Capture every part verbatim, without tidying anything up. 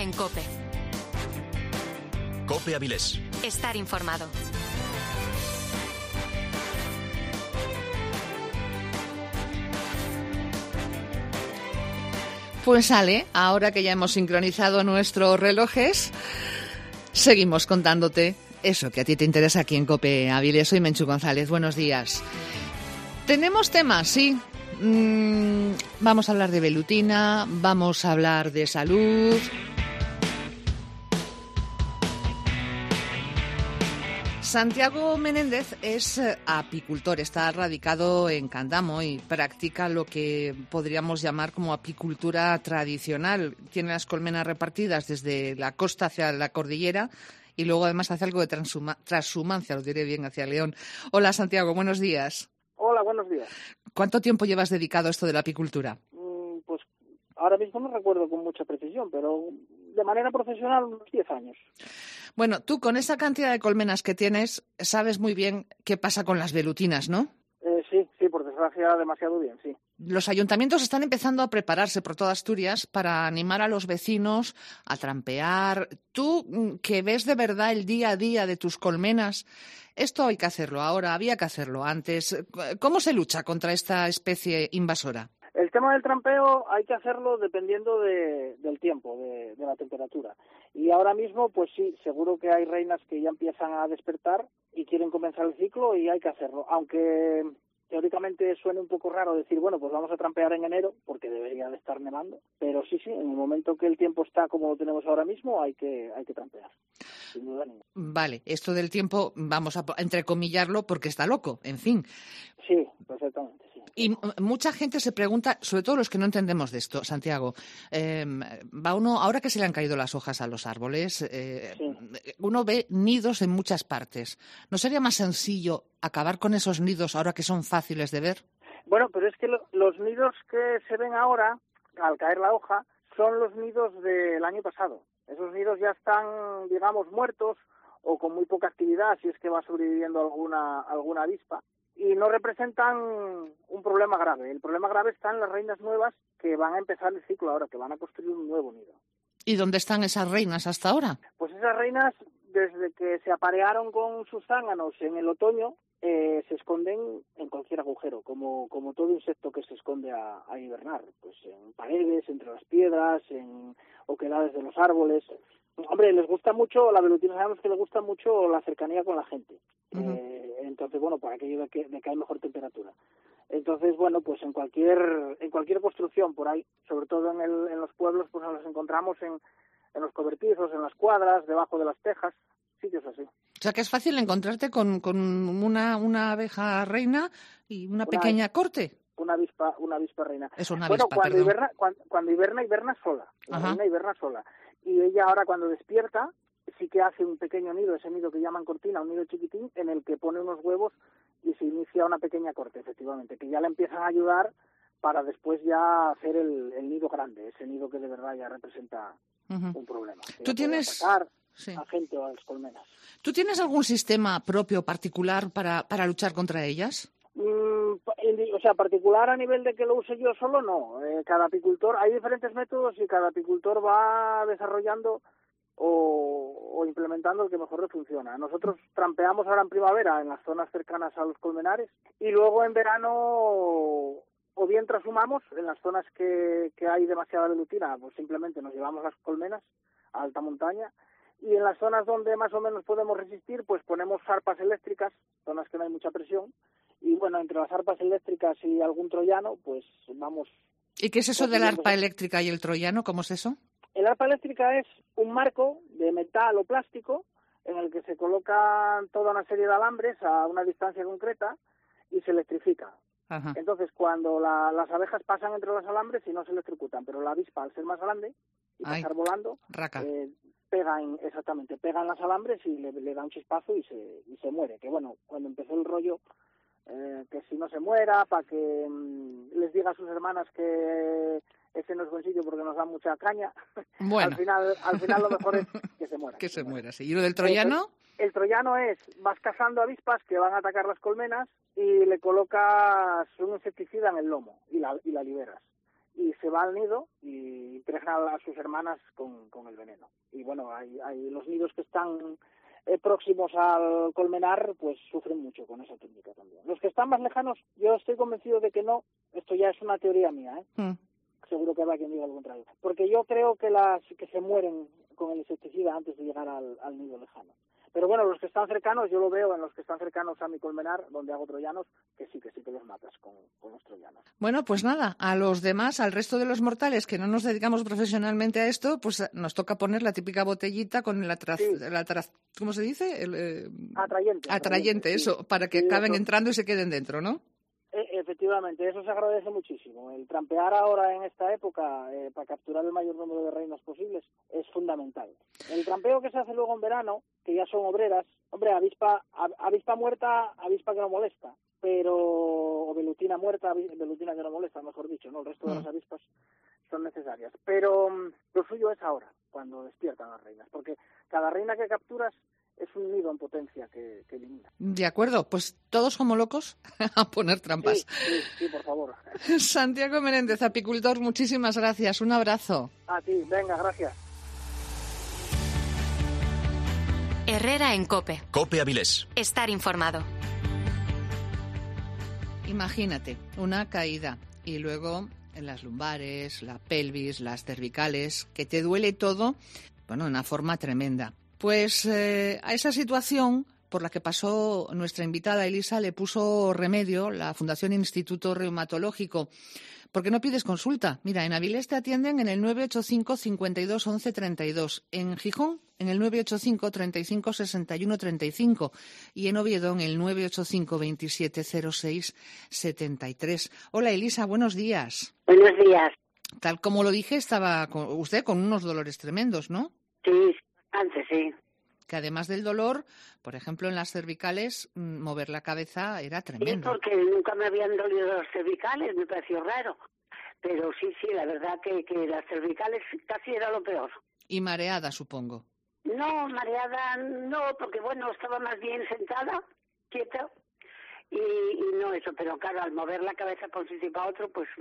Está en COPE. COPE Avilés. Estar informado. Pues sale, ahora que ya hemos sincronizado nuestros relojes, seguimos contándote eso que a ti te interesa aquí en COPE Avilés. Soy Menchu González, buenos días. Tenemos temas, sí. Mm, vamos a hablar de velutina, vamos a hablar de salud. Santiago Menéndez es apicultor, está radicado en Candamo y practica lo que podríamos llamar como apicultura tradicional. Tiene las colmenas repartidas desde la costa hacia la cordillera y luego además hace algo de transhuma- transhumancia, lo diré bien, hacia León. Hola Santiago, buenos días. Hola, buenos días. ¿Cuánto tiempo llevas dedicado a esto de la apicultura? Mm, pues ahora mismo no recuerdo con mucha precisión, pero de manera profesional unos diez años. Bueno, tú con esa cantidad de colmenas que tienes, sabes muy bien qué pasa con las velutinas, ¿no? Eh, sí, sí, por desgracia demasiado bien, sí. Los ayuntamientos están empezando a prepararse por toda Asturias para animar a los vecinos a trampear. Tú, que ves de verdad el día a día de tus colmenas, esto hay que hacerlo ahora, había que hacerlo antes. ¿Cómo se lucha contra esta especie invasora? El tema del trampeo hay que hacerlo dependiendo de, del tiempo, de, de la temperatura. Y ahora mismo, pues sí, seguro que hay reinas que ya empiezan a despertar y quieren comenzar el ciclo y hay que hacerlo. Aunque teóricamente suene un poco raro decir, bueno, pues vamos a trampear en enero, porque debería de estar nevando. Pero sí, sí, en el momento que el tiempo está como lo tenemos ahora mismo, hay que, hay que trampear. Sin duda ninguna. Vale, esto del tiempo vamos a entrecomillarlo porque está loco, en fin. Sí, perfectamente, sí. Y mucha gente se pregunta, sobre todo los que no entendemos de esto, Santiago, eh, va uno, ahora que se le han caído las hojas a los árboles, eh, sí. uno ve nidos en muchas partes. ¿No sería más sencillo acabar con esos nidos ahora que son fáciles de ver? Bueno, pero es que lo, los nidos que se ven ahora, al caer la hoja, son los nidos del año pasado. Esos nidos ya están, digamos, muertos o con muy poca actividad, si es que va sobreviviendo alguna, alguna avispa. Y no representan un problema grave. El problema grave está en las reinas nuevas que van a empezar el ciclo ahora, que van a construir un nuevo nido. ¿Y dónde están esas reinas hasta ahora? Pues esas reinas, desde que se aparearon con sus zánganos en el otoño, eh, se esconden en cualquier agujero, como, como todo insecto que se esconde a, a hibernar, pues en paredes, entre las piedras, en oquedades de los árboles. Hombre, les gusta mucho, la velutina sabemos que les gusta mucho la cercanía con la gente. Uh-huh. Eh, entonces, bueno, por aquello de que, de que hay mejor temperatura. Entonces, bueno, pues en cualquier en cualquier construcción por ahí, sobre todo en, el, en los pueblos, pues nos los encontramos en, en los cobertizos, en las cuadras, debajo de las tejas, sitios así. O sea, que es fácil encontrarte con, con una, una abeja reina y una, una pequeña corte. Una avispa, una avispa reina. Es una bueno, avispa, cuando perdón. hiberna, cuando, cuando hiberna, hiberna sola. La Ajá. reina hiberna sola. Y ella ahora cuando despierta, sí que hace un pequeño nido, ese nido que llaman cortina, un nido chiquitín, en el que pone unos huevos y se inicia una pequeña corte, efectivamente, que ya le empiezan a ayudar para después ya hacer el, el nido grande, ese nido que de verdad ya representa uh-huh. un problema. ¿Tú tienes atacar sí. a gente o a las colmenas? ¿Tú tienes algún sistema propio particular para, para luchar contra ellas? Mm, o sea, particular a nivel de que lo use yo solo, no. Eh, cada apicultor, hay diferentes métodos y cada apicultor va desarrollando o, o implementando el que mejor le funciona. Nosotros trampeamos ahora en primavera en las zonas cercanas a los colmenares y luego en verano o bien transhumamos en las zonas que, que hay demasiada velutina, pues simplemente nos llevamos las colmenas a alta montaña y en las zonas donde más o menos podemos resistir, pues ponemos arpas eléctricas, zonas que no hay mucha presión. Y bueno, entre las arpas eléctricas y algún troyano, pues vamos... ¿Y qué es eso del arpa eléctrica y el troyano? ¿Cómo es eso? El arpa eléctrica es un marco de metal o plástico en el que se colocan toda una serie de alambres a una distancia concreta y se electrifica. Ajá. Entonces, cuando la, las abejas pasan entre los alambres y no se electrocutan, pero la avispa, al ser más grande y Ay, pasar volando, eh, pega en, exactamente, pega en los alambres y le, le da un chispazo y se, y se muere. Que bueno, cuando empezó el rollo... Eh, que si no se muera, para que mmm, les diga a sus hermanas que ese no es buen sitio porque nos da mucha caña. Bueno. al final al final lo mejor es que se muera. que se muera, sí. ¿Y lo del troyano? El, el troyano es, vas cazando avispas que van a atacar las colmenas y le colocas un insecticida en el lomo y la, y la liberas. Y se va al nido y impregna a sus hermanas con, con el veneno. Y bueno, hay, hay los nidos que están eh, próximos al colmenar, pues sufren mucho con esa técnica también. Los que están más lejanos, yo estoy convencido de que no. Esto ya es una teoría mía, ¿eh? Mm. Seguro que habrá quien diga lo contrario. Porque yo creo que las que se mueren con el insecticida antes de llegar al, al nido lejano. Pero bueno, los que están cercanos, yo lo veo en los que están cercanos a mi colmenar, donde hago troyanos, que sí, que sí que los matas con, con los troyanos. Bueno, pues nada, a los demás, al resto de los mortales que no nos dedicamos profesionalmente a esto, pues nos toca poner la típica botellita con el atraz, sí. el atraz ¿cómo se dice? El, eh, atrayente. Atrayente, atrayente eso, sí. Para que sí, acaben eso. entrando y se queden dentro, ¿no? Efectivamente, eso se agradece muchísimo. El trampear ahora en esta época eh, para capturar el mayor número de reinas posibles es fundamental. El trampeo que se hace luego en verano, que ya son obreras, hombre, avispa, avispa muerta, avispa que no molesta, pero o velutina muerta, velutina que no molesta, mejor dicho, ¿no? El resto de las avispas son necesarias. Pero um, lo suyo es ahora, cuando despiertan las reinas, porque cada reina que capturas es un nido en potencia que, que elimina. De acuerdo, pues todos como locos a poner trampas. Sí, sí, sí, por favor. Santiago Menéndez, apicultor, muchísimas gracias. Un abrazo. A ti, venga, gracias. Herrera en COPE. COPE Avilés. Estar informado. Imagínate, una caída y luego en las lumbares, la pelvis, las cervicales, que te duele todo, bueno, de una forma tremenda. Pues eh, a esa situación por la que pasó nuestra invitada Elisa le puso remedio la Fundación Instituto Reumatológico. ¿Por qué no pides consulta? Mira, en Avilés te atienden en el nueve ocho cinco, cincuenta y dos, once, treinta y dos. En Gijón, en el nueve ocho cinco, treinta y cinco, sesenta y uno, treinta y cinco. Y en Oviedo, en el nueve ocho cinco, veintisiete, cero seis, setenta y tres. Hola, Elisa, buenos días. Buenos días. Tal como lo dije, estaba con usted con unos dolores tremendos, ¿no? Sí, antes sí. Que además del dolor, por ejemplo, en las cervicales, mover la cabeza era tremendo. Sí, porque nunca me habían dolido las cervicales, me pareció raro. Pero sí, sí, la verdad que, que las cervicales casi era lo peor. Y mareada, supongo. No, mareada no, porque bueno, estaba más bien sentada, quieta, y, y no eso, pero claro, al mover la cabeza por un sitio para otro, pues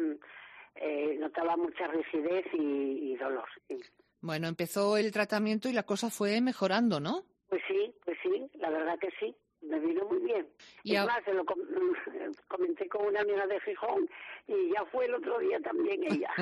eh, notaba mucha rigidez y, y dolor. Sí. Bueno, empezó el tratamiento y la cosa fue mejorando, ¿no? Pues sí, pues sí, la verdad que sí, me vino muy bien. Y es a... más, se lo com comenté con una amiga de Gijón y ya fue el otro día también ella.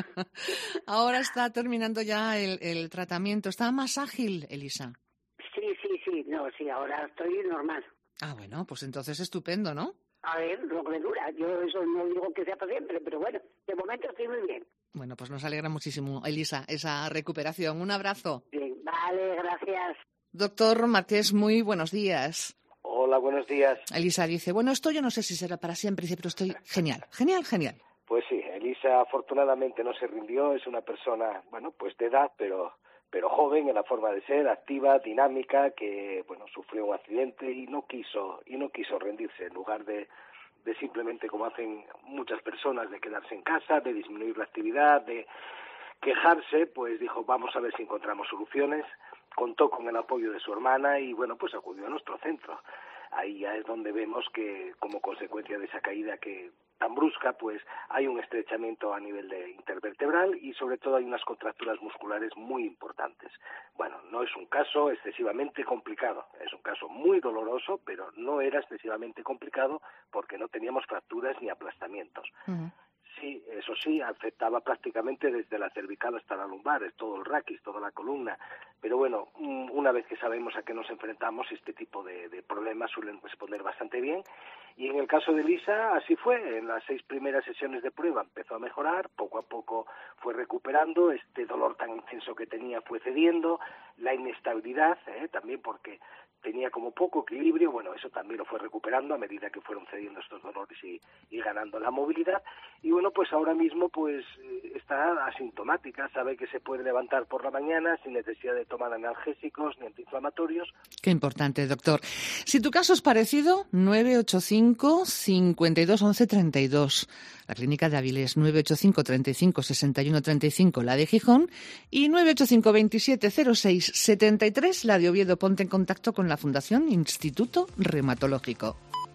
Ahora está terminando ya el, el tratamiento. ¿Está más ágil, Elisa? Sí, sí, sí, no, sí, ahora estoy normal. Ah, bueno, pues entonces estupendo, ¿no? A ver, lo que dura, yo eso no digo que sea para siempre, pero bueno, de momento estoy muy bien. Bueno, pues nos alegra muchísimo, Elisa, esa recuperación. Un abrazo. Bien, vale, gracias. Doctor Marqués, muy buenos días. Hola, buenos días. Elisa dice, bueno, esto yo no sé si será para siempre, dice, pero estoy genial, genial, genial. Pues sí, Elisa afortunadamente no se rindió, es una persona, bueno, pues de edad, pero pero joven en la forma de ser, activa, dinámica, que, bueno, sufrió un accidente y no quiso y no quiso rendirse, en lugar de de simplemente, como hacen muchas personas, de quedarse en casa, de disminuir la actividad, de quejarse, pues dijo, vamos a ver si encontramos soluciones. Contó con el apoyo de su hermana y, bueno, pues acudió a nuestro centro. Ahí ya es donde vemos que, como consecuencia de esa caída que tan brusca, pues hay un estrechamiento a nivel de intervertebral y sobre todo hay unas contracturas musculares muy importantes. Bueno, no es un caso excesivamente complicado, es un caso muy doloroso, pero no era excesivamente complicado porque no teníamos fracturas ni aplastamientos. Uh-huh. Sí, eso sí, afectaba prácticamente desde la cervical hasta la lumbar, es todo el raquis, toda la columna. Pero bueno, una vez que sabemos a qué nos enfrentamos, este tipo de, de problemas suelen responder bastante bien. Y en el caso de Elisa, así fue. En las seis primeras sesiones de prueba empezó a mejorar, poco a poco fue recuperando, este dolor tan intenso que tenía fue cediendo, la inestabilidad, eh, también porque tenía como poco equilibrio, bueno, eso también lo fue recuperando a medida que fueron cediendo estos dolores y, y ganando la movilidad. Y bueno, pues ahora mismo pues está asintomática, sabe que se puede levantar por la mañana sin necesidad de tomar analgésicos ni antiinflamatorios. Qué importante, doctor. Si tu caso es parecido, nueve ocho cinco, cincuenta y dos, once, treinta y dos. La clínica de Avilés, nueve ocho cinco, treinta y cinco, sesenta y uno, treinta y cinco, la de Gijón, y nueve ocho cinco, veintisiete, cero seis, setenta y tres, la de Oviedo. Ponte en contacto con la Fundación Instituto Reumatológico.